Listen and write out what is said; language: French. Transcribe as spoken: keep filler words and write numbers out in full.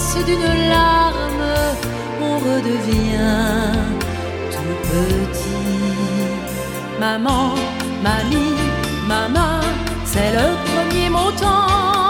trace d'une larme, on redevient tout petit. Maman, mamie, maman, c'est le premier mot tendre.